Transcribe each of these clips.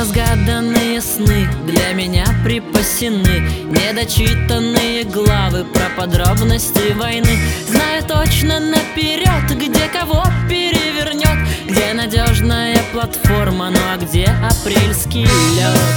Неразгаданные сны для меня припасены, недочитанные главы про подробности войны. Знаю точно наперед, где кого перевернет, где надежная платформа, ну а где апрельский лед.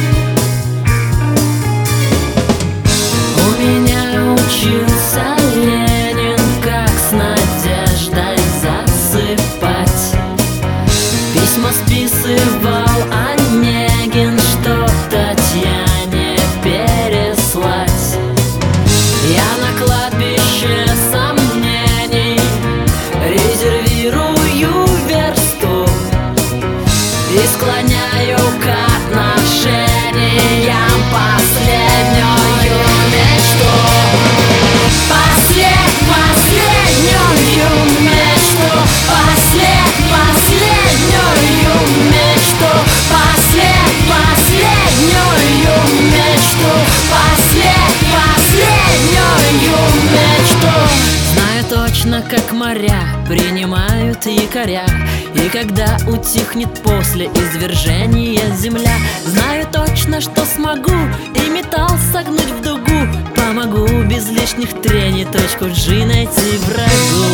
У меня учился Ленин, как с надеждой засыпать. Письма списывал Онегин, что Татьяне переслать. Я на кладбище сомнений резервирую версту и склоняю к отношениям последнюю мечту. Последнюю мечту, последнюю мечту, последнюю мечту, последнюю мечту. Знаю точно, как моря принимают якоря, и когда утихнет после извержения земля. Знаю точно, что смогу и металл согнуть в дугу, помогу без лишних трений точку G найти врагу.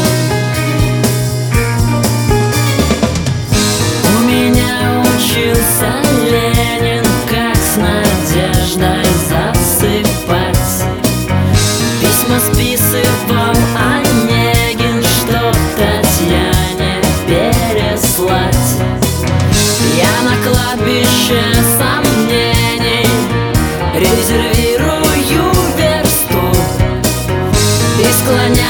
У меня учился Ленин, как с надеждой засыпать. Письма списывал Онегин, что Татьяне переслать. Я на кладбище сомнений резервирую версту и склоняю